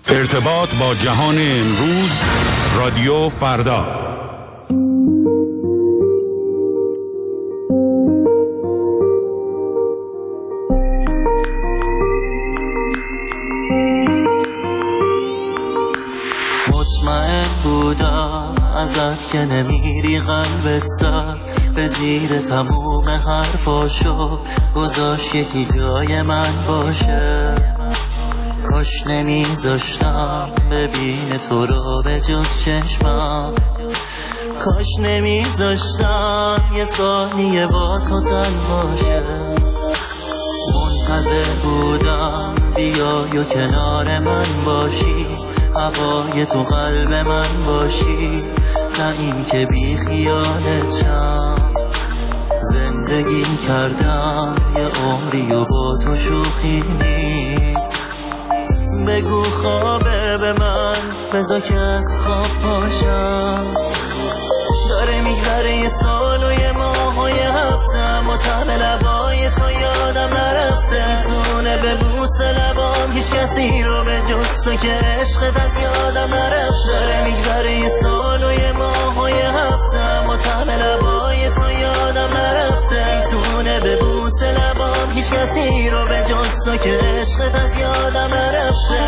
ارتباط با جهان امروز، رادیو فردا. مطمئن بودم ازت که نمیری قلبت سر به زیر تموم حرفاشو گذاشت یکی جای من باشه. کاش نمیذاشتم ببینه تو رو به جز چشمم، کاش نمیذاشتم یه ثانیه با تو تنهاشه. منتظر بودم بیای و کنار من باشی، هوای تو قلب من باشی، نه این که بی خیالتم. زندگی کردم یه عمری و با تو شوخی نیست. بگو خوابه به من، بذار که از خواب پاشم. داره میگذره یه سال و یه ماه و یه هفتم و طعم لبای تو یادم نرفته. میتونه به بوس لبام هیچ کسی رو به جز تو که عشقت از یادم نرفته. داره میگذره یه سال و یه ماه و یه هفتم و طعم لبای تو یادم نرفته. میتونه به بوس لبام هیچ کسی رو به جز تو که عشقت از یادم نرفته.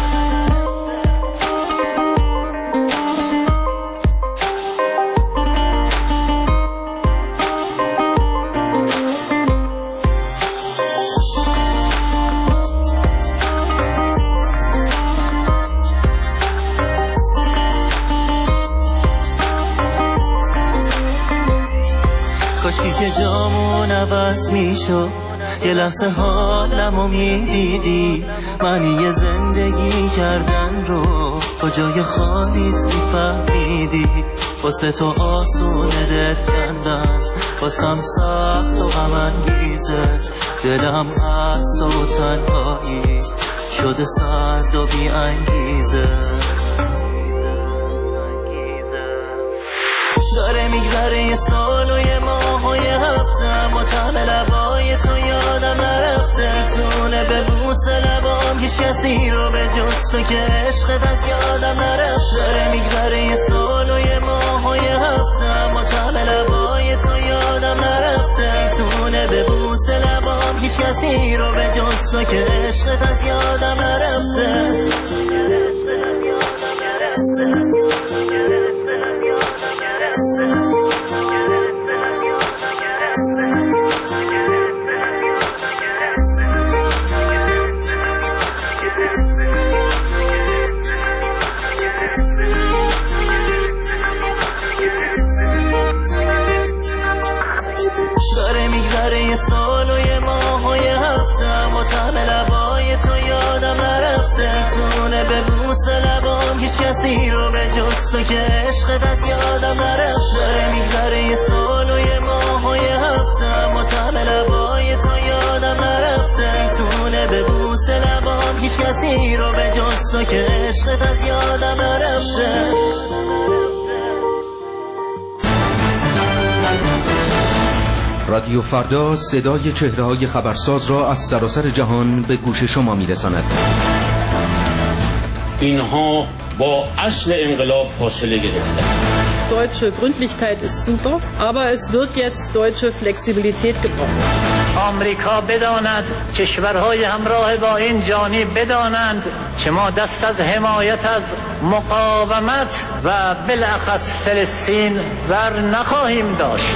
کاشکی که جامون عوض میشد، یه لحظه حالمو میدیدی. معنی یه زندگی کردن رو کجای خالیت میفهمیدی. واسه تو آسونه درد کندن، واسم سخت و غم انگیزه. دلم از تو تنهایی شده سرد و بی انگیزه. داره میگذره یه سال و یه ماه و یه هفتم و طعم لبای تو یادم نرفته. تونه به بوس لبام هیچ کسی رو به جز تو که عشقت از یادم نرفته. داره میگذره یه سال و یه ماه و یه هفتم و طعم لبای تو یادم نرفته. تونه به بوس لبام هیچ کسی رو به جز تو که عشقت از یادم نرفته. داره میگذره یه سال و یه ماه و یه هفتم و طعم لبای تو یادم نرفته. تونه به بوس لبام هیچ کسی رو به جز تو که عشقت از یادم نرفته. داره میگذره یه سال و یه ماه و یه هفتم و طعم لبای تو یادم نرفته. تونه به بوس لبام هیچ کسی رو به جز تو که عشقت از یادم نرفته. رادیو فردا صدای چهره‌های خبرساز را از سراسر جهان به گوش شما می‌رساند. اینها با اصل انقلاب فاصله گرفتند. Deutsche Gründlichkeit ist super, aber es wird jetzt deutsche Flexibilität gebraucht. آمریکا بداند، کشورهای همراه با این جانی بدانند که ما دست از حمایت از مقاومت و بالاخص فلسطین ور نخواهیم داشت.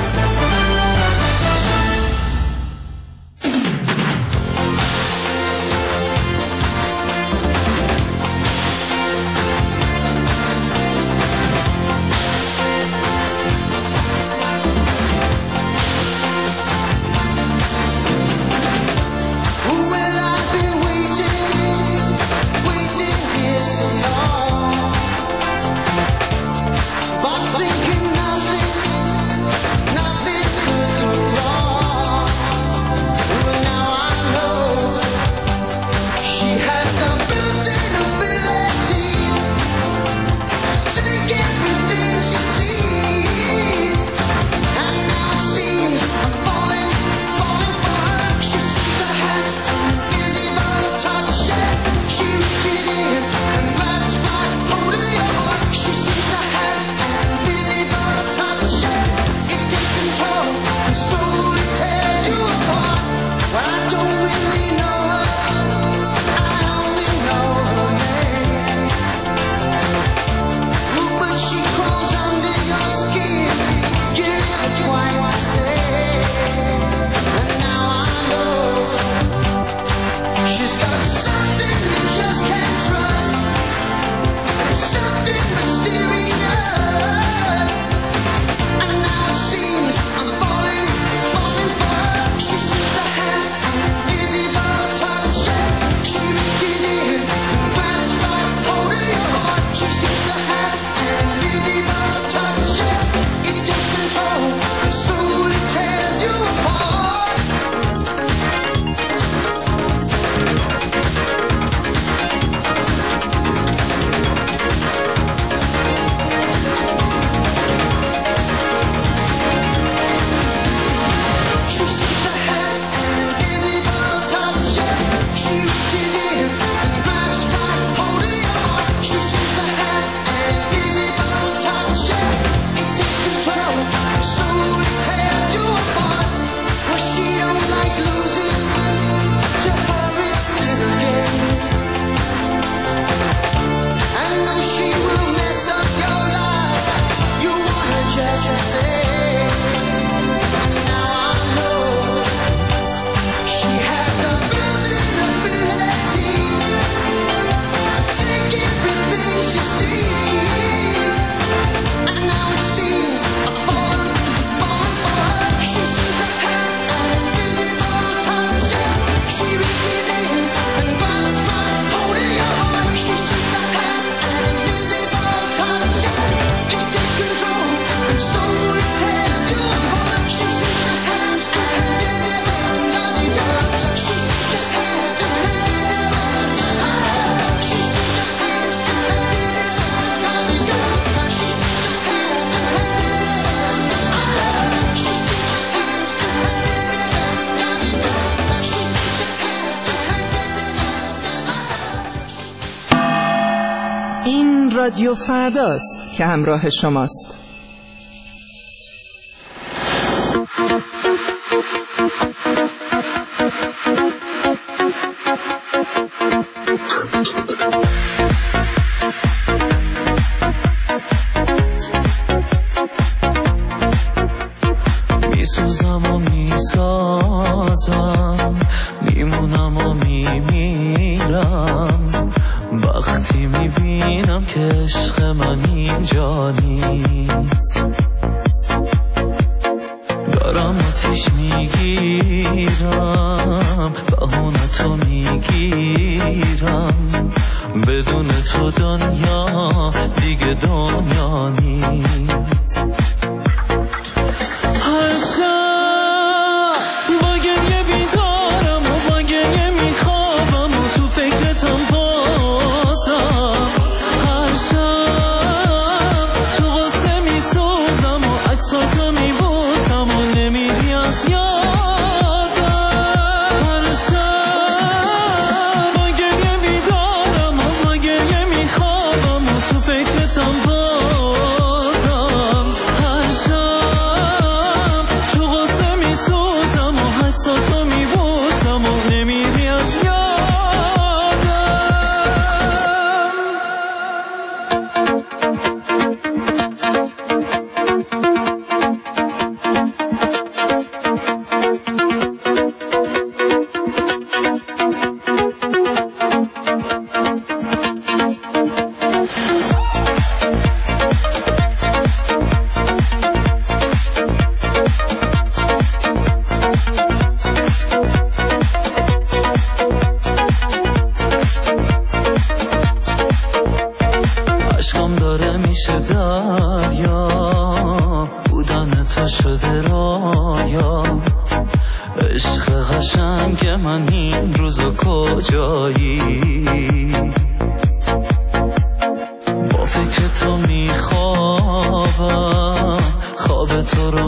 But thinking nothing رادیو فرداست که همراه شماست. میسوزم و میسازم، میمونم و میمیرم وقتی میبینم که عشق من اینجا نیست. دارم آتیش میگیرم، بهونتو میگیرم، بدون تو دنیا دیگه دنیا نیست. هر شب با گریه بیدارم و با گریه میخوابم و تو فکرتم بازم. هر شب تو غصه میسوزم و عکساتو میبوسم و نمیری از یادم. هر شب با گریه بیدارم و با گریه میخوابم و تو فکرتم بازم. هر شب تو غصه میسوزم و عکساتو میبوسم و نمیری از یادم. عشقم داره میشه دریا، بودن تو شده رایا. عشق قشنگ من این روزا کجایی؟ با فکر تو میخوابم، خواب تو رو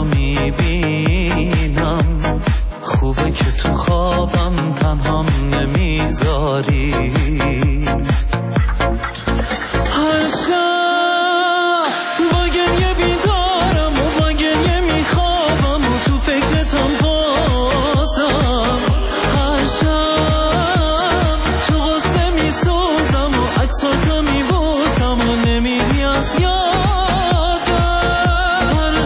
میبینم. خوبه که تو خوابم تنهام نمیذاری. هر شب با گریه بیدارم و با گریه میخوابم و تو فکرتم بازم. هر شب تو غصه میسوزم و عکساتو میبوسم و نمیری از یادم. هر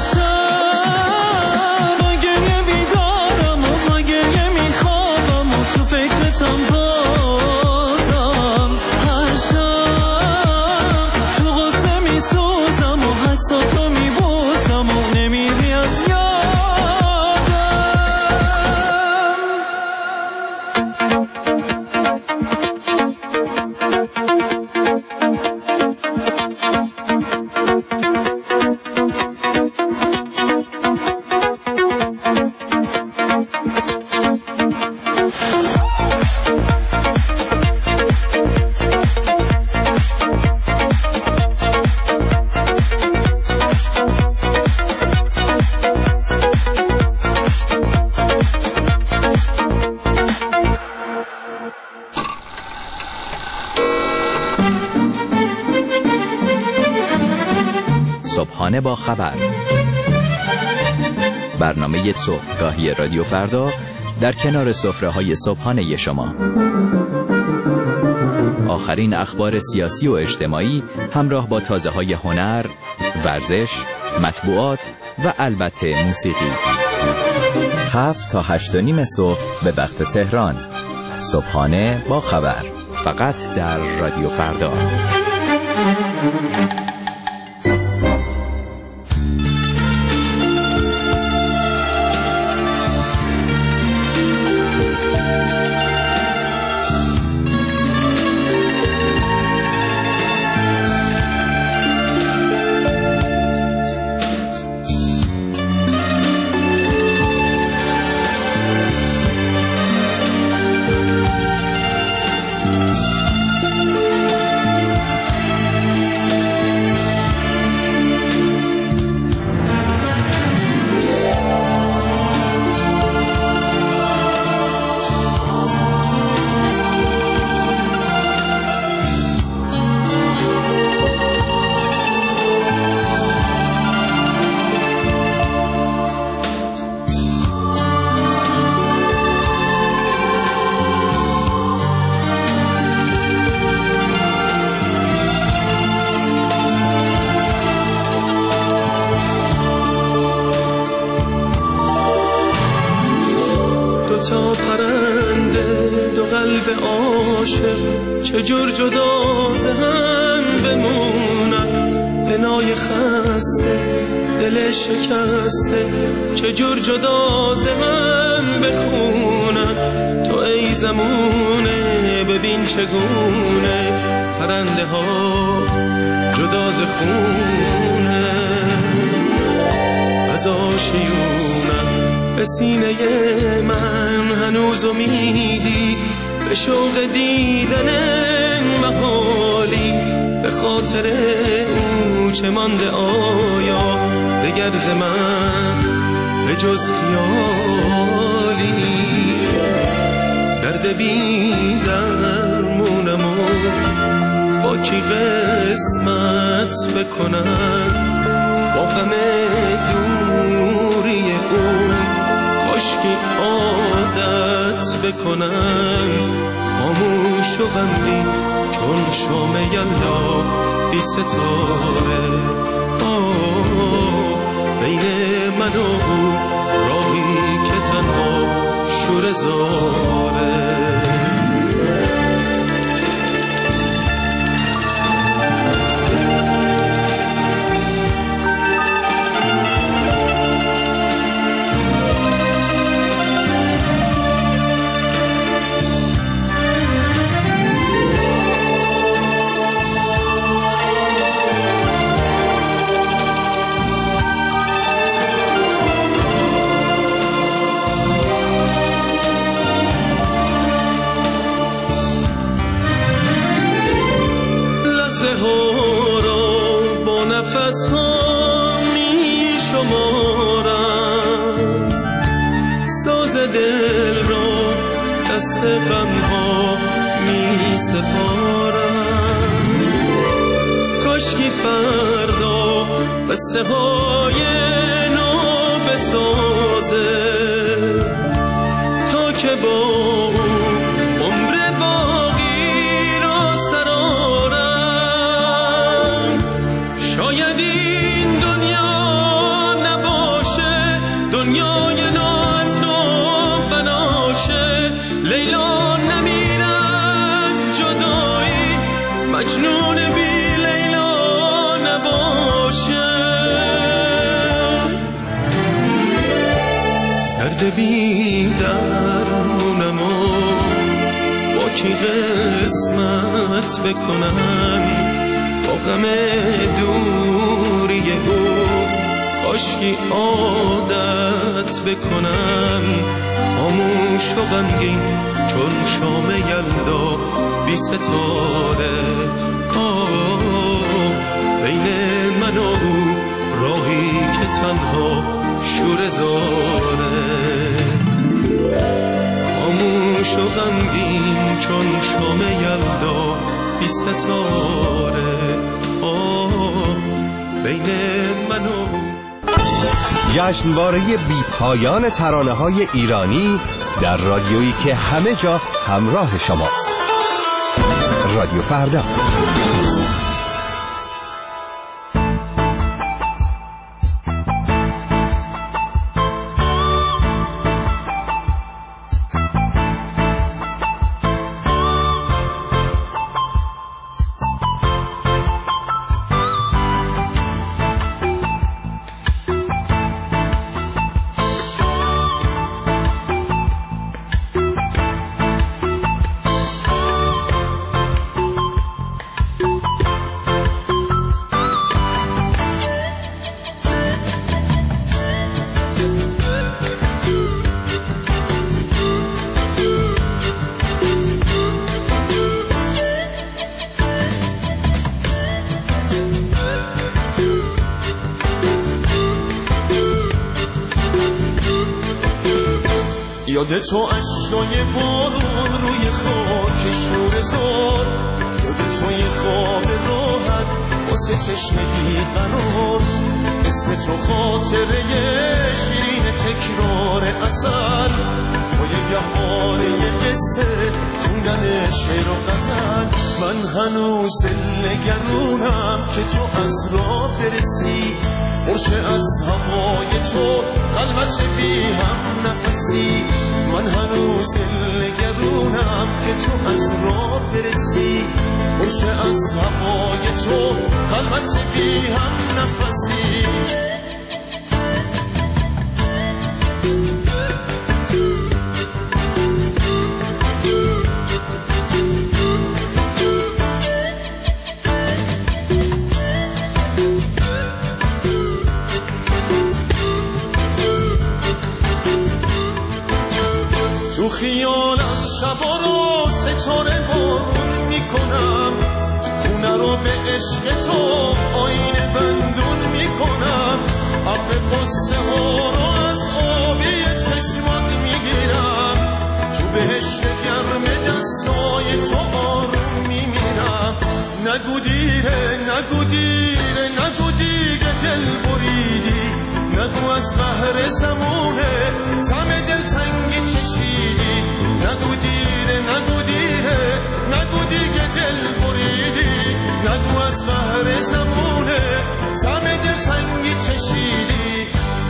شب با گریه بیدارم و با گریه میخوابم و تو فکرتم بازم. هر شب تو غصه میسوزم و عکساتو میبوسم و نمیری از یادم. صبحانه با خبر، برنامه صبحگاهی رادیو فردا در کنار سفره‌های صبحانه شما. آخرین اخبار سیاسی و اجتماعی همراه با تازه‌های هنر، ورزش، مطبوعات و البته موسیقی. 7 تا 8:30 صبح به وقت تهران. صبحانه با خبر، فقط در رادیو فردا. چجور جدا ز هم بمونن، بنای خسته دل شکسته چجور جدا ز هم بخونن. تو ای زمونه ببین چگونه پرنده ها جدا ز خونه از آشیونم. به سینه من هنوز امیدی به شوق دیدن محالی، به خاطر او چه مانده آیا دگر ز من به جز خیالی. درد بی درمونم و با کی قسمت بکنم، با غم دوری او کاشکی عادت بکنم. خاموش و غمگین چون شام یلدا بی ستاره، بین من و او راهی که تنها شوره زاره. نفس ها می شمارم، ساز دل را دست غم ها می سپارم. کاشکی فردا قصه های نو بسازه تا که با عمر باقی را سرارم. شاید این دنیا نباشه دنیای ناز و بناشه، لیلا نمیره از جدایی، مجنون بی لیلا نباشه. درد بی درمونم و با کی قسمت بکنم، با غم دوری او کاشکی عادت بکنم. خاموش و غمگین چون شام یلدا بی ستاره، بین من و او راهی که تنها شوره زاره. خاموش و غمگین چون شام یلدا بی ستاره، بین من و جشنواره بی پایان ترانه‌های ایرانی در رادیویی که همه جا همراه شماست. رادیو فردا. یاد تو اشکای بارون روی خاک شوره زار، یاد تو یه خواب راحت واسه چشم بیقرار، اسم تو خاطره شیرین تکرار اثر، توی بهاره قصه خوندن شعر و غزل. من هنوز دل نگرونم که تو از راه برسی، پرشه از هوای تو خلوت بی هم نفسی من هنوز دلنگرونم که تو از راه برسی پرشه از هوای تو خلوت بی هم نفسی تو خیالم شبا رو ستاره بارون میکنم خونه رو به عشق تو آینه بندون میکنم ابر پسته ها رو از آبی چشمات میگیرم تو بهشت گرم دستای تو آروم میمیرم نگو دیره نگو دیره نگو دیگه دل بریدی نگو از بحر زمونه تم دل تنگی چشیدی نگو دیره نگو دیره نگو دیگه دل بریدی نگو از بحر زمونه تم دل تنگی چشیدی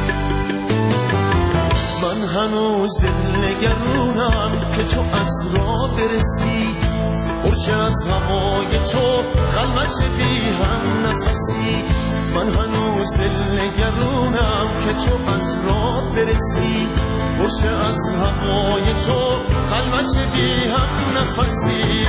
من هنوز دلنگرونم که تو از راه برسی پرشه از هوای تو خلوت بی هم نفسی من هنوز دلنگرونم که تو از راه برسی پرشه از هوای تو خلوت بی هم نفسی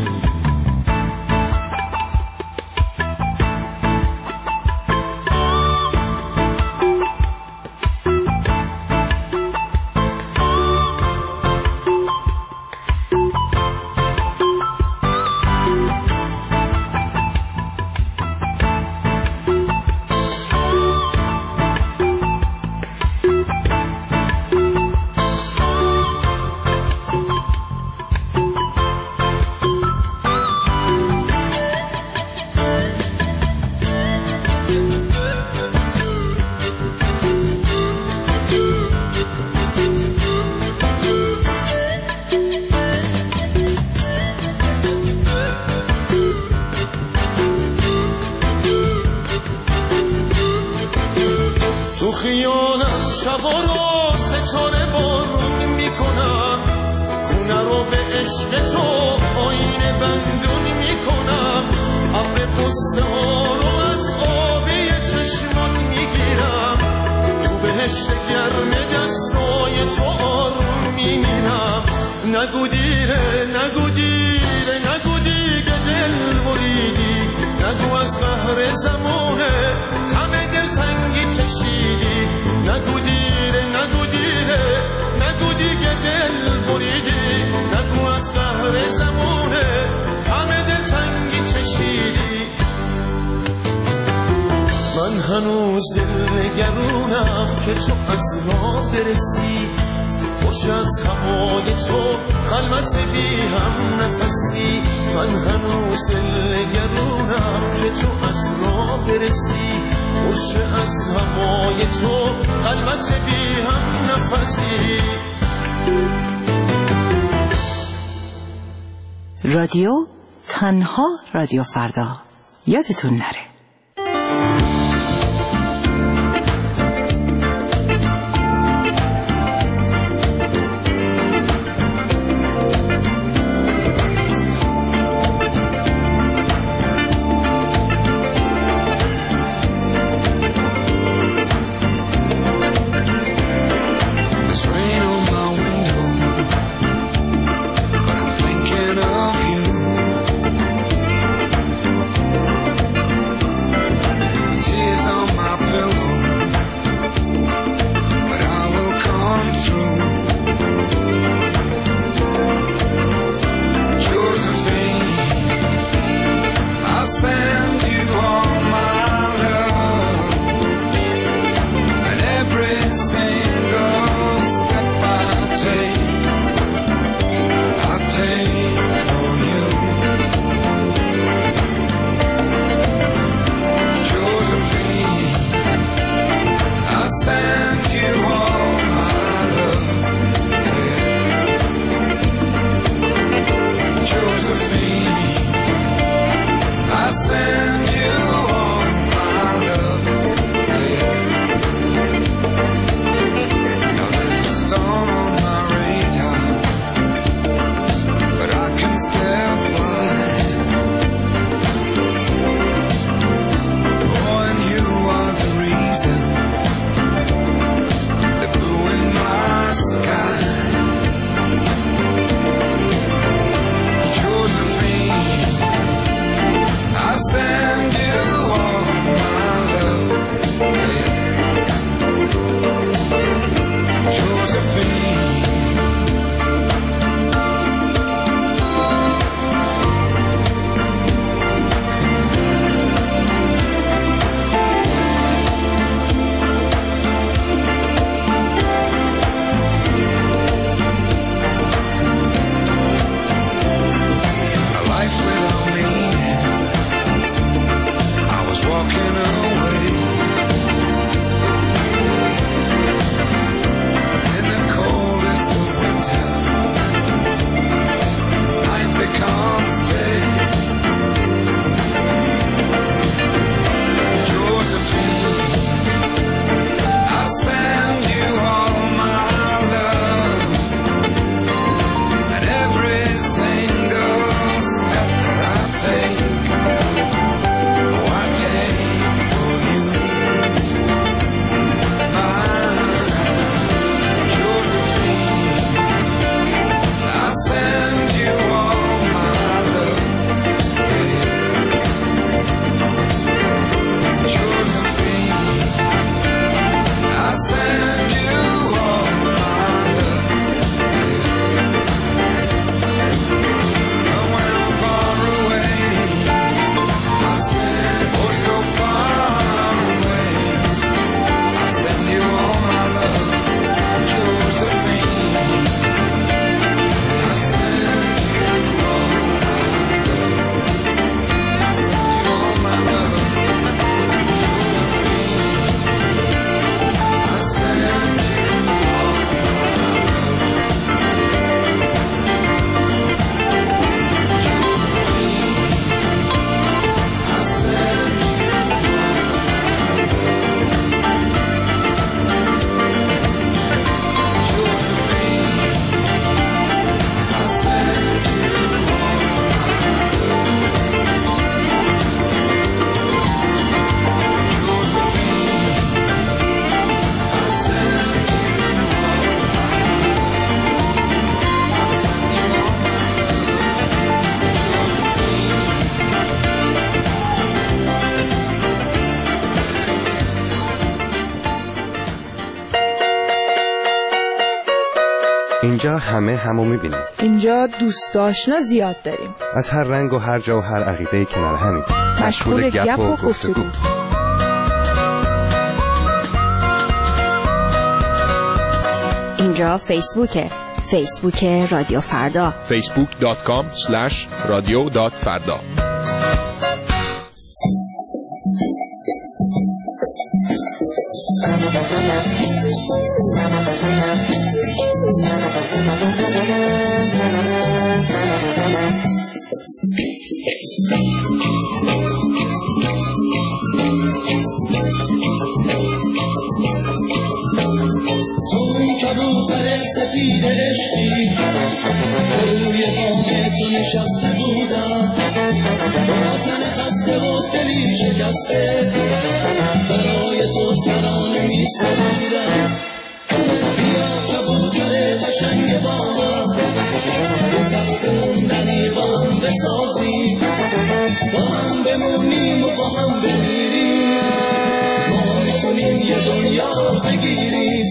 تو خیالم شبا رو ستاره بارون میکنم خونه رو به عشق تو آینه بندون میکنم ابر پسته ها رو از آبی چشمات میگیرم تو بهشت گرم دستای تو آروم میمیرم نگو دیره نگو دیره نگو دیگه دل بریدی نگو از بحر زمونه تم دل تنگی چشیدی نگو دیره نگو دیره نگو دیگه دل بریدی نگو از بحر زمونه تم دل تنگی چشیدی من هنوز دلنگرونم که تو از راه برسی خوش از هوای تو خلوت بی هم نفسی من هنوز دلنگرونم که تو از راه برسی خوش از هوای تو خلوت بی هم نفسی رادیو تنها رادیو فردا یادتون نره I send you all my love. اینجا همه همو میبینیم. اینجا دوست آشنا زیاد داریم، از هر رنگ و هر جا و هر عقیده کنار همین، مشغول گپ و گفتگو. اینجا فیسبوک رادیو فردا، facebook.com/radio.farda. کبوتر سفید عشقی روی بام تو نشسته بودم، با تن خسته و دلی شکسته برای تو ترانه می سرودم. بیا کبوتر قشنگ بامم، به سخت موندنی با هم بسازیم، با هم بمونیم و با هم بمیریم، ما میتونیم یه دنیا بگیریم.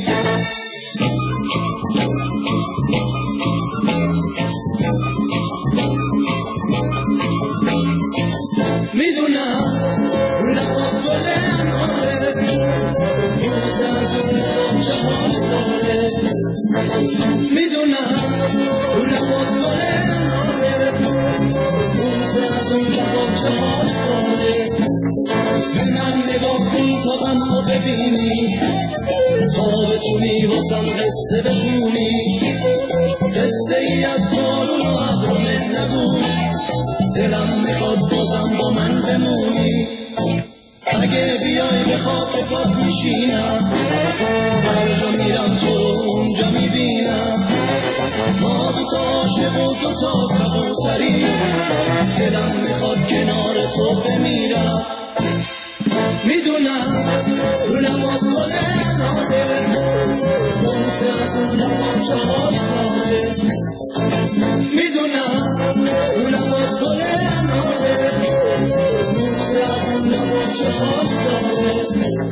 میدونم لبات گل اناره، روز از اون لبات چهار داره. میدونم لبات گل اناره، روز از اون لبات چهار داره. به من نگاه کن تا غمو ببینی، تا بتونی واسم قصه بخونی، قصه ای از بارون و ابر و مهنبون. دلم میخواد بازم با من بمونی، اگه بیای به خاک پات میشینم، هر جا میرم تو رو اونجا میبینم. ما دوتا عاشق و دوتا کبوتری، دلم میخواد کنار تو بمیرم. میدونم رو لبات گل اناره، بوسه از اون لبات چهار داره. میدونم رو لبات گل اناره، بوسه از اون لبات چهار داره.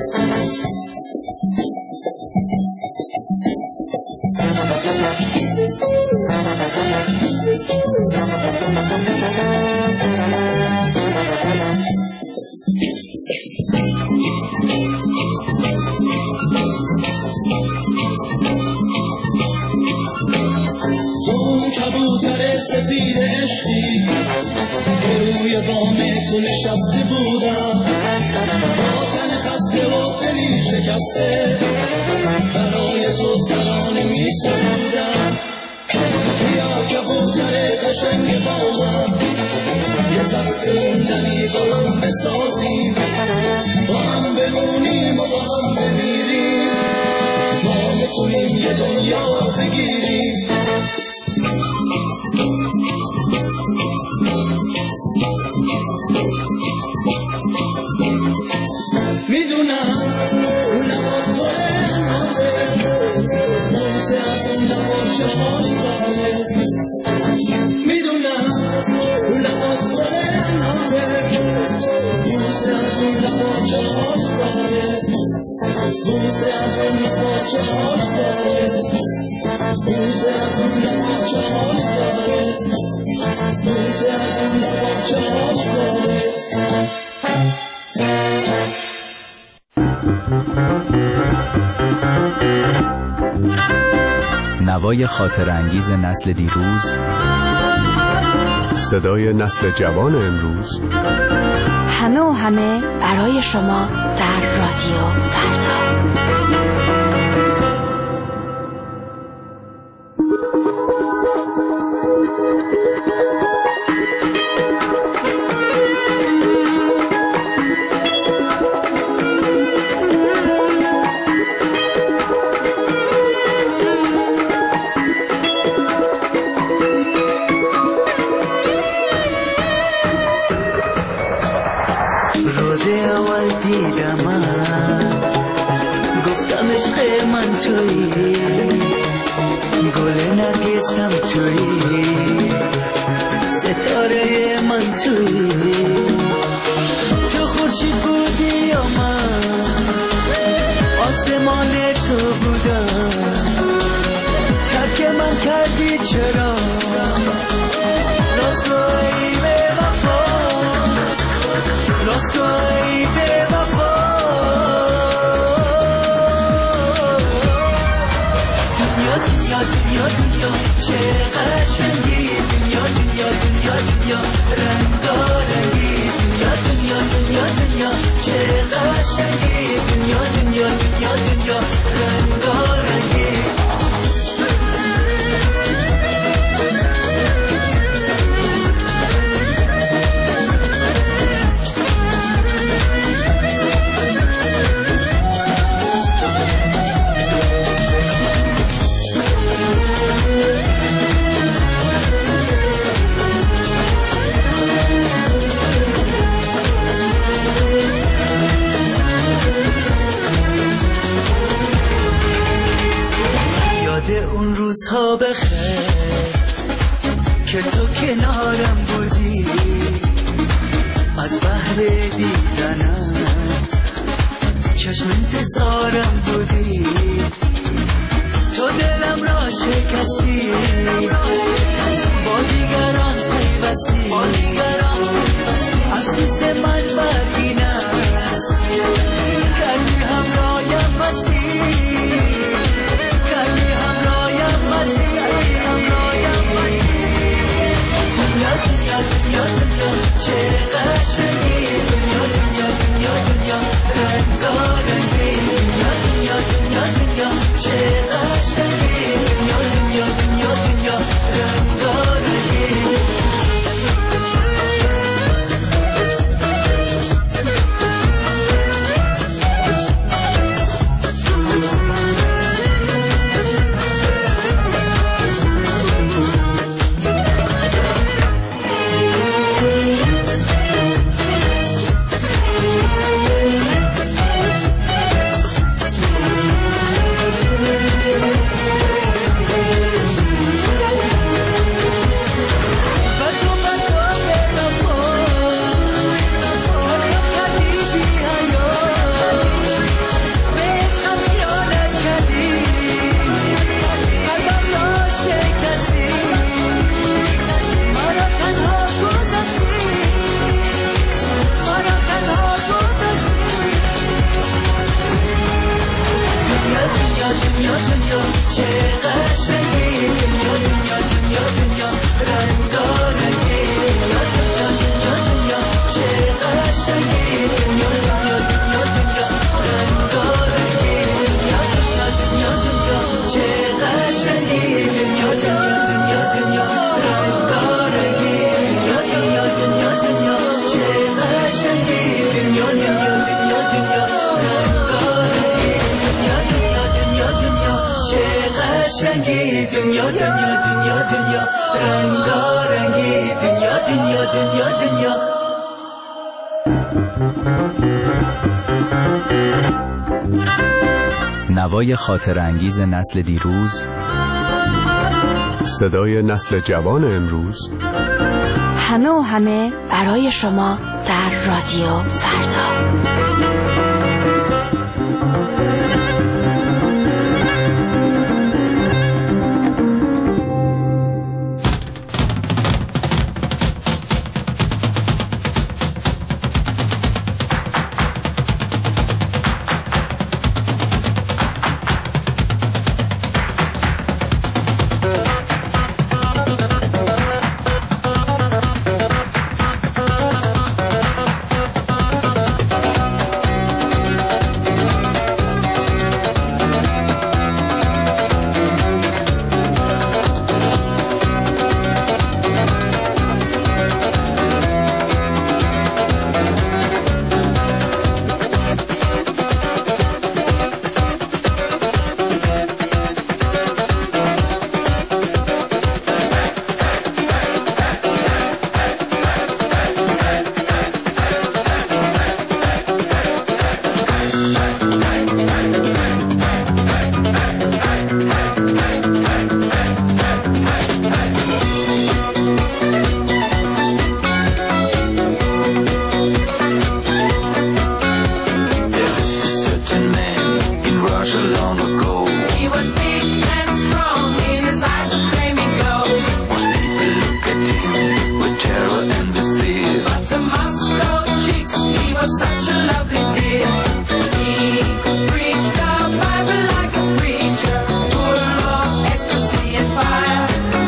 کبوتر سفید عشقی روی بام تو نشسته بودم، با تن خسته و دلی شکسته برای تو ترانه می سرودم. بیا کبوتر قشنگ بامم، یه سخت موندنی با هم بسازیم، با هم بمونیم و با هم بمیریم، ما میتونیم یه دنیا بگیریم. میدونم لبات گل اناره، بوسه از اون لبات چهار داره. میدونم لبات گل اناره، بوسه از اون لبات چهار داره. بوسه از اون لبات چهار داره، بوسه از اون لبات چهار داره، بوسه از اون لبات چهار داره. نوای خاطرانگیز نسل دیروز، صدای نسل جوان امروز، همه و همه برای شما در رادیو فردا. روز اول دیدمت گفتم عشق من تویی، گل نرگسم تویی، ستاره من تویی. تو خورشید بودی یا من آسمان تو بودم، ترک من کرد چه قشنگی دنیا دنیا دنیا دنیا رنگارنگی دنیا دنیا دنیا دنیا چه قشنگی دنیا دنیا دنیا دنیا رنگارنگی اون روزها بخیر که تو کنارم بودی از بحر دیدنم چشم انتظارم بودی تو دلم را شکستی با دیگران پیوستی افسوس من بدین است کردی همرایم مستی چه قشنگی دنیا دنیا دنیا دنیا رنگارنگی دنیا دنیا دنیا دنیا چه قشنگی دنیا دنیا دنیا دنیا رنگارنگی دنیا دنیا دنیا دنیا رنگارنگی دنیا دنیا دنیا دنیا نوای خاطر انگیز نسل دیروز، صدای نسل جوان امروز، همه و همه برای شما در رادیو فردا. Preach the Bible like a preacher, full of ecstasy and fire.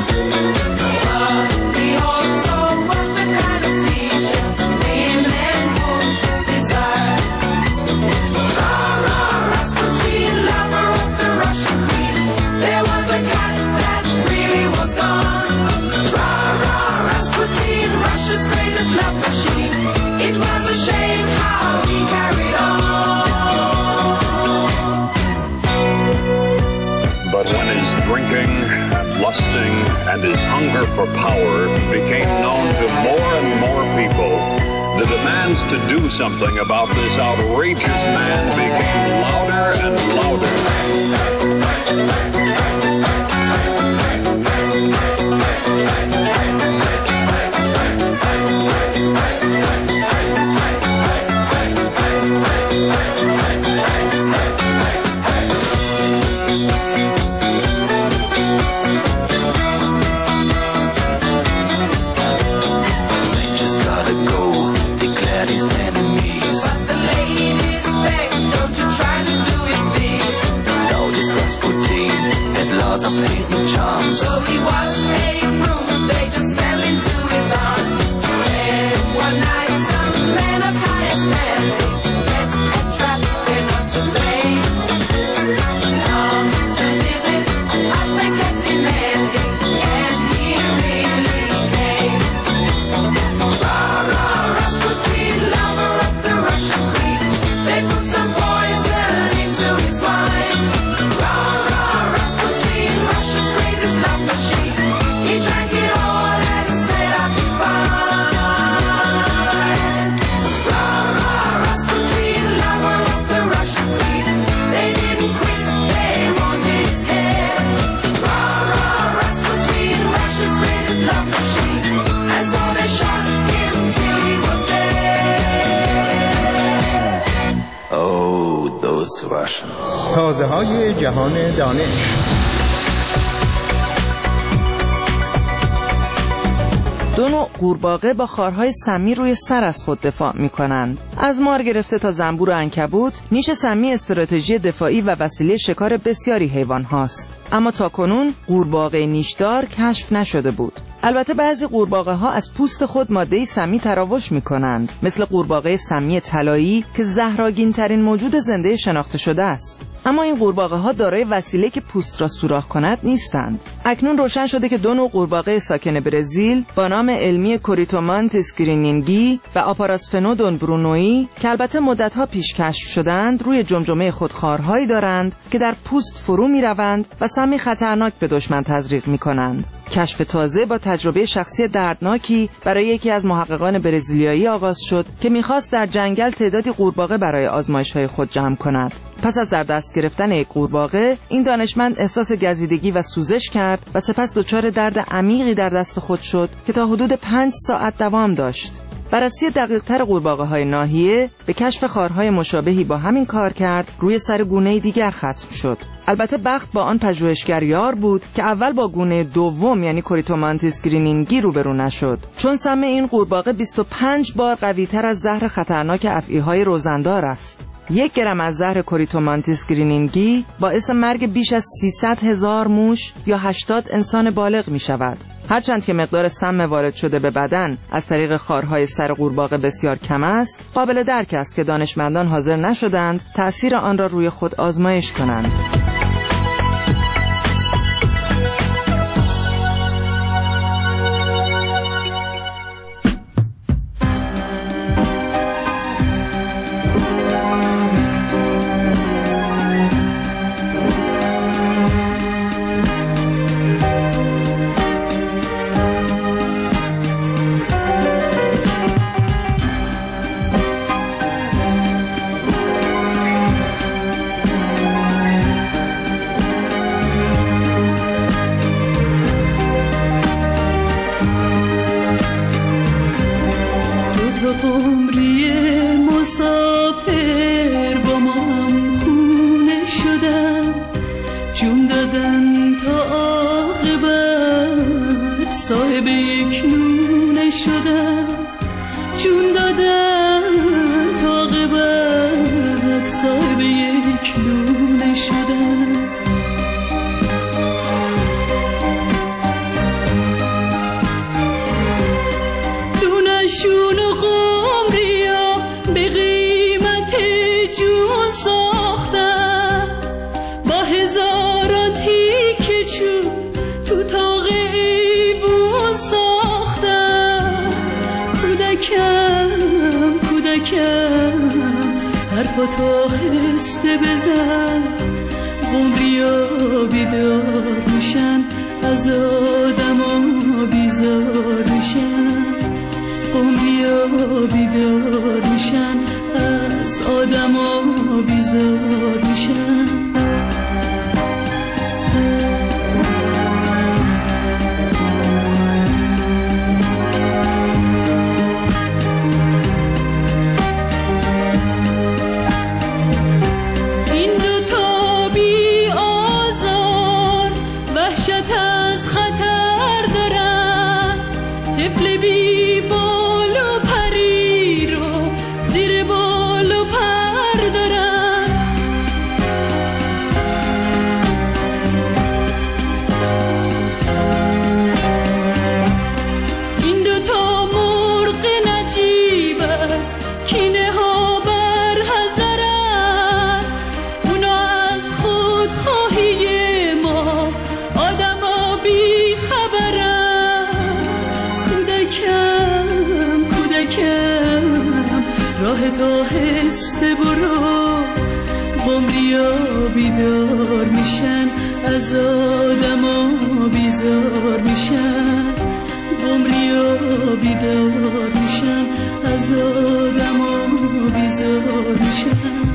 and his hunger for power became known to more and more people, the demands to do something about this outrageous man became louder and louder. Of hidden charms. So he was made rooms, they just fell into his arms. And one night some men of higher standing set and trapped, they're not to blame. To visit us they kept demanding, and he really came. Rah, Rasputin, lover of the Russian queen, they put some poison into his wine. He drank it all and said I'll be fine. Rasputin, lover of the Russian queen, they didn't quit, they wanted his head. Rasputin, Russia's greatest love machine, and so they shot him till he was dead. Oh, those Russians. تازه‌های جهان دانش. دو نوع قورباغه با خارهای سمی روی سر از خود دفاع می‌کنند. از مار گرفته تا زنبور و عنکبوت، نیش سمی استراتژی دفاعی و وسیله شکار بسیاری حیوان هاست. اما تاکنون قورباغه نیشدار کشف نشده بود. البته بعضی قورباغه‌ها از پوست خود ماده سمی تراوش می‌کنند، مثل قورباغه سمی طلایی که زهرآگین‌ترین موجود زنده شناخته شده است. اما این قورباغه‌ها دارای وسیله که پوست را سوراخ کند نیستند. اکنون روشن شده که دو نوع قورباغه ساکن برزیل با نام علمی کوریتومانتیس گرینینگی و آپاراسفنودون برونویی که البته مدت‌ها پیش کشف شدند، روی جمجمه خود خارهایی دارند که در پوست فرو می‌روند و سمی خطرناک به دشمن تزریق می‌کنند. کشف تازه با تجربه شخصی دردناکی برای یکی از محققان برزیلیایی آغاز شد که می‌خواست در جنگل تعدادی قورباغه برای آزمایش‌های خود جمع کند. پس از در دست گرفتن یک قورباغه، این دانشمند احساس گزیدگی و سوزش کرد و سپس دچار درد عمیقی در دست خود شد که تا حدود 5 ساعت دوام داشت. بررسی دقیق‌تر قورباغه‌های ناحیه به کشف خارهای مشابهی با همین کار کرد روی سر گونه دیگر ختم شد. البته بخت با آن پژوهشگر یار بود که اول با گونه دوم یعنی کوریتومانتیس گرینینگی روبرو نشد، چون سم این قورباغه 25 بار قوی‌تر از زهر خطرناک افعی‌های روزندار است. 1 گرم از زهر کوریتومانتیس گرینینگی باعث مرگ بیش از 300,000 موش یا 80 انسان بالغ می شود. هرچند که مقدار سم وارد شده به بدن از طریق خارهای سر قورباغه بسیار کم است، قابل درک است که دانشمندان حاضر نشدند تأثیر آن را روی خود آزمایش کنند. حرفاتو هسته بزن عمریا بیدار میشن از آدما بیزار میشن عمریا بیدار میشن از آدما بیزار میشن آهسته برو عمریا بیدار میشن از آدما بیزار میشن عمریا بیدار میشن از آدما بیزار میشن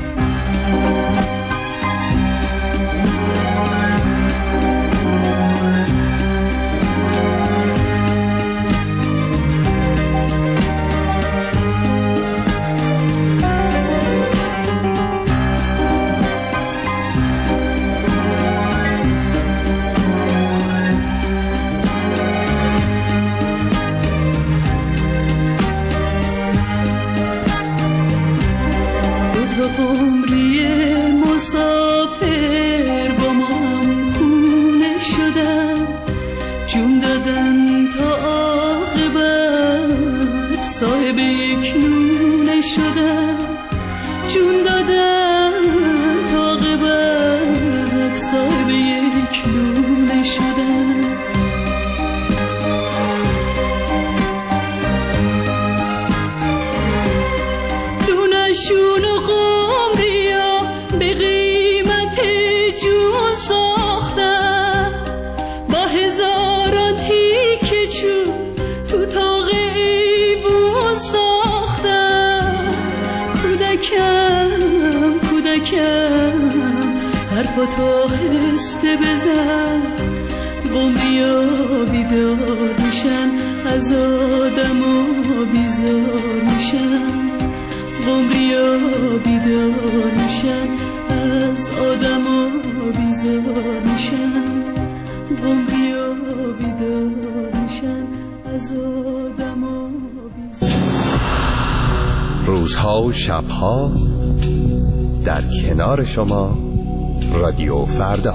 عمری مسافر با ما هم خونه شدن جون دادن تا عاقبت صاحب یک نونه شدن جون دادن تا عاقبت صاحب یک نونه شدن دونشون و حرفاتو آهسته بزن عمریا بیدار میشن از آدما بیزار میشن عمریا بیدار میشن از آدما بیزار میشن عمریا بیدار میشن از آدما بیزار روزها و شبها در کنار شما رادیو فردا.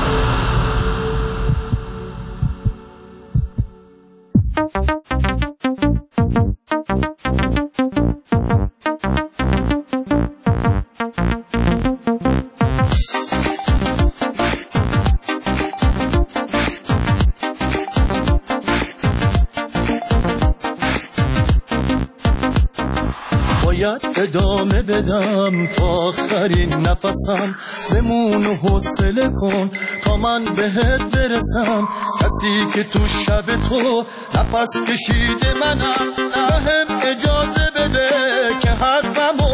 باید ادامه بدم تا آخرین نفسم بمون و حوصله کن تا من بهت برسم کسی که تو شب تو نفس کشیده منم بهم اجازه بده که حرفمو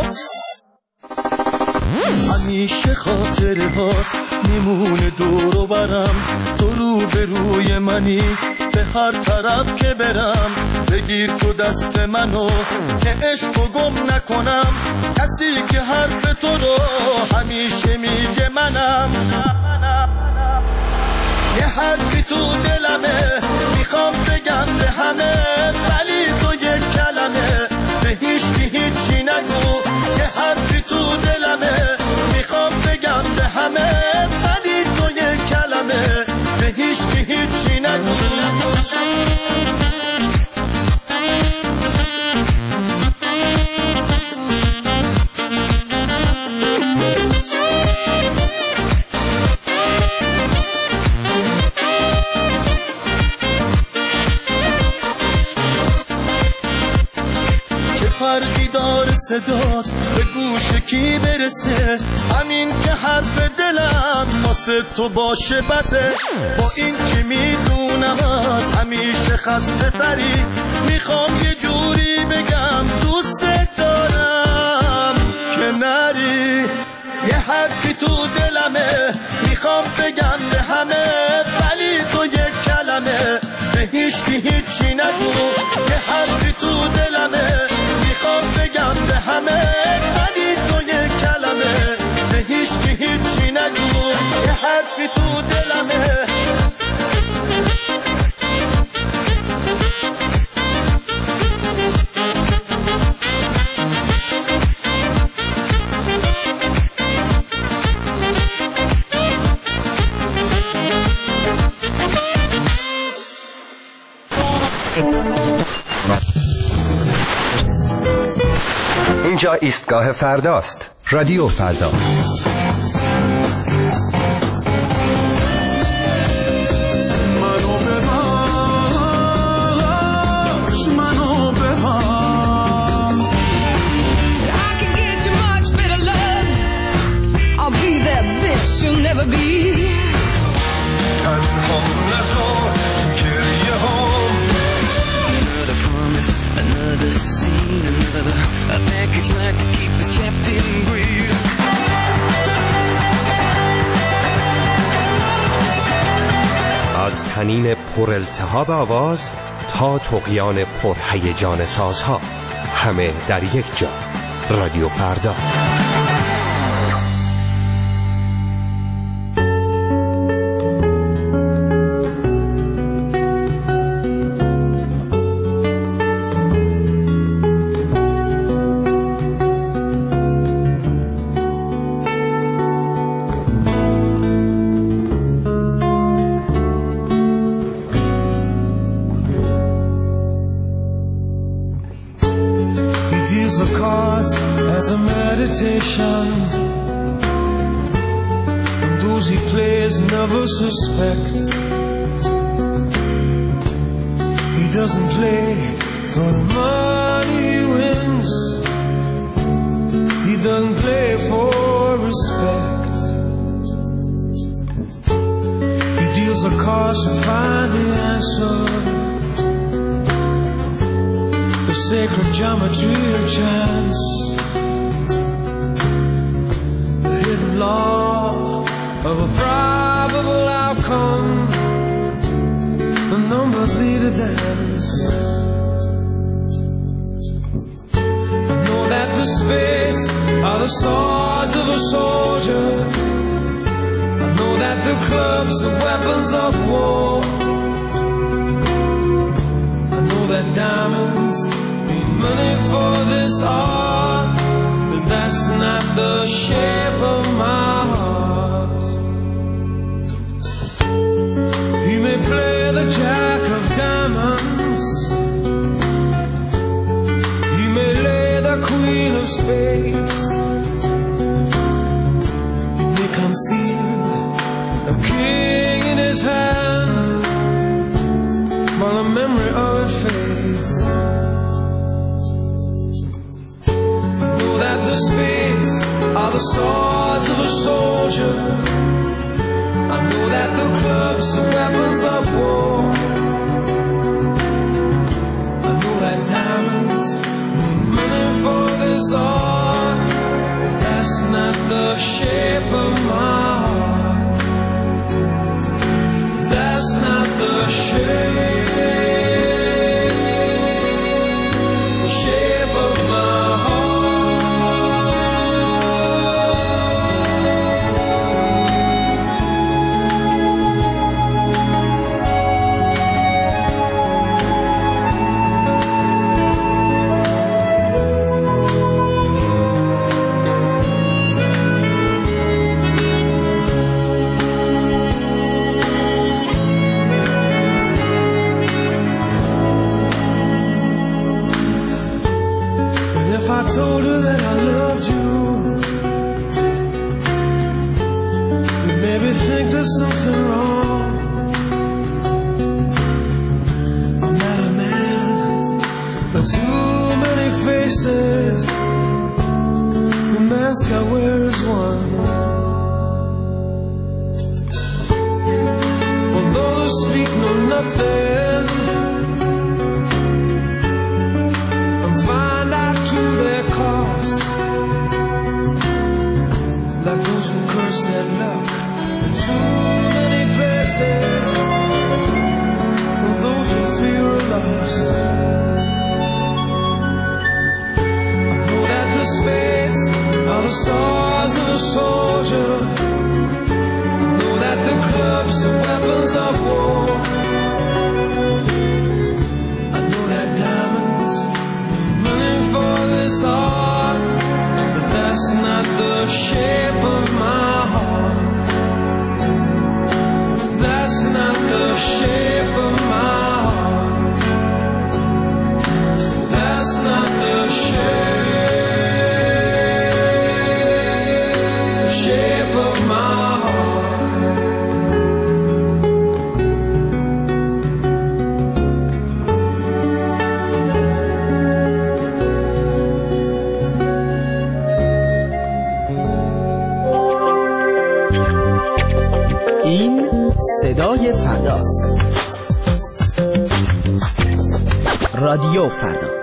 همیشه خاطرهات میمونه دور و برم تو رو به روی منی به هر طرف که برم بگیر تو دست منو که عشقو گم نکنم کسی که حرف تو رو همیشه میگه منم یه حرفی تو دلمه میخوام بگم به همه ولی تو یک کلمه به هیچکی هیچی نگو یه حرفی تو دلمه میخوام بگم به همه ولی تو یک کلمه به هیچکی هیچی نگو بیدار صدات به گوش کی برسه، همین که حرف دلم واسه تو باشه بسه. با این که میدونم از همیشه خسته تری، میخوام یه جوری بگم دوست دارم که نری. یه حرفی تو دلمه میخوام بگم به همه، ولی تو یک کلمه به هیچکی هیچی نگو. یه حرفی تو دلمه میخوام بگم به همه، ولی تو یک کلمه به هیچکی هیچی نگو. یه حرفی تو دلمه اینجا ایستگاه فرداست. رادیو فردا. Another scene, another a package like to keep us trapped in greed. از طنین پر التهاب آواز تا طغیان پر هیجان سازها، همه در یک جا. رادیو فردا. Suspect he doesn't play for the money he wins, he doesn't play for respect. He deals the cards to find the answer, the sacred geometry of chance, the hidden law of a probable outcome. The numbers lead a dance. I know that the spades are the swords of a soldier. I know that the clubs are weapons of war. I know that diamonds need money for this art, but that's not the shape of my heart. He may play the jack of diamonds, he may lay the queen of spades, he may conceal a king in his hand while the memory of it fades. I know that the spades are the swords of a soldier. I know that the clubs are weapons of war. I know that diamonds need money for this art, but that's not the shape of my heart. That's not the shape of my heart. I told her that I loved you, you made me think there's something wrong. I'm not a man, but too many faces, the mask I wear is one. Although they speak know nothing and find out to their cost, like those who curse their luck in too many places, and those who fear are lost. Space are the stars of a soldier. Know that the clubs are weapons of war. I know that diamonds are running for this art, but that's not the shape of my heart. That's not the shape of my heart. That's not the shape of my heart. این صدای فرداست. رادیو فردا.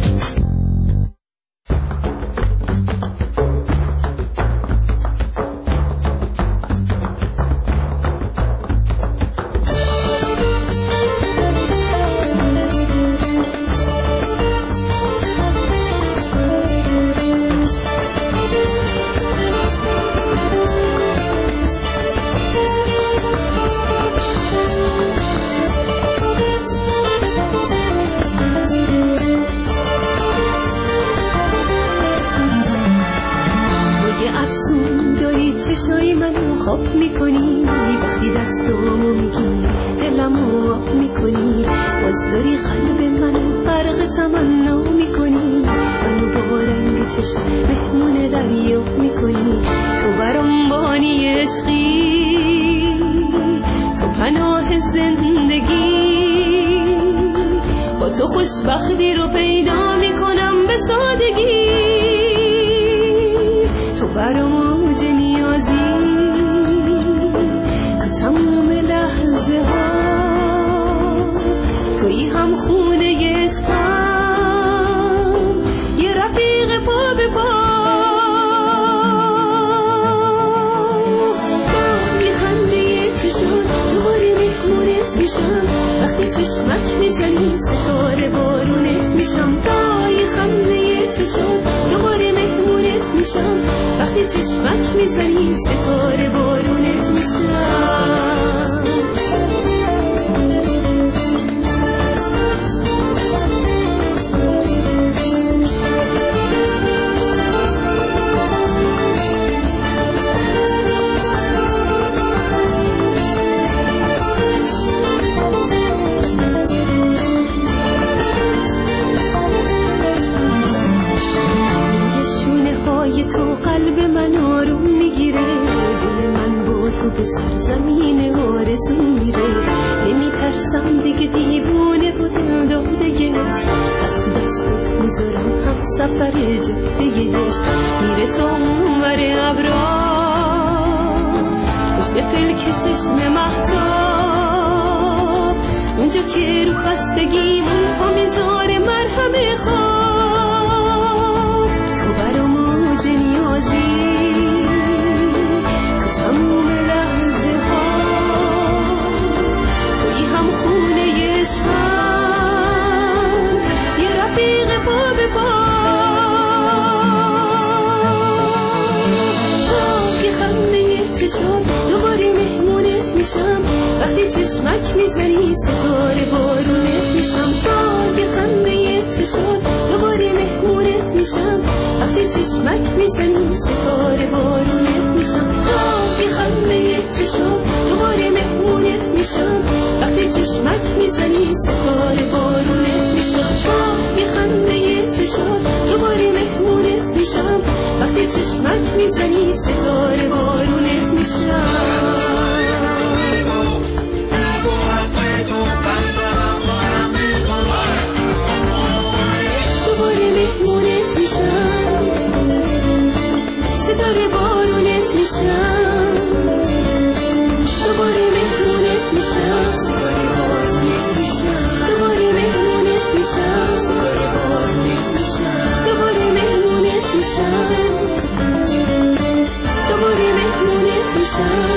چشای منو خواب میکنی، وقتی دستامو میگیری دلمو آب میکنی، باز داری قلب منو غرق تمنا میکنی، منو با رنگ چشم مهمون دریا میکنی. تو برام بانی عشقی، تو پناه زندگی، با تو خوشبختی رو پیدا میکنم به سادگی. تو برام اوج نیازی، تو تمام لحظه ها، تویی هم خونه عشقم، یه رفیق پا به پا. با یه خنده چشم دوباره مهمونت میشم، وقتی چشمک میزنی ستاره بارونت میشم. با یه خنده چشم دوباره مهمونت میشم، وقتی چشمک میزنی ستاره بارونت میشم. تو قلب من آروم میگیره، دل من با تو به سرزمین آرزو میره. نمیترسم دیگه دیوونه و دل داده‌اش، از تو دستت میذارم هم سفر جاده‌اش. میره تا اونور ابرا، پشت پلک چشم مهتاب، اونجا که رو خستگیمون پا میذاره مرهم خواب. تو برام اوج نیازی، تو تموم لحظه ها، تویی هم خونه عشقم، یه رفیق پا به پا. یه خنده چشم دوباره مهمونت میشم، وقتی چشمک میزنی ستاره بارونت میشم. یه خنده چشم دوباره مهمونت میشم، وقتی چشمک میزنی ستاره بارونت میشم. یه خنده چشم دوباره مهمونت میشم، وقتی چشمک میزنی ستاره بارونت میشم. یه خنده چشم دوباره مهمونت میشم، وقتی چشمک میزنی ستاره بارونت میشم. دوباره مهمونت میشم دوباره مهمونت میشم سیگار بارونت میشم دوباره مهمونت میشم سیگار بارونت میشم دوباره مهمونت میشم دوباره مهمونت میشم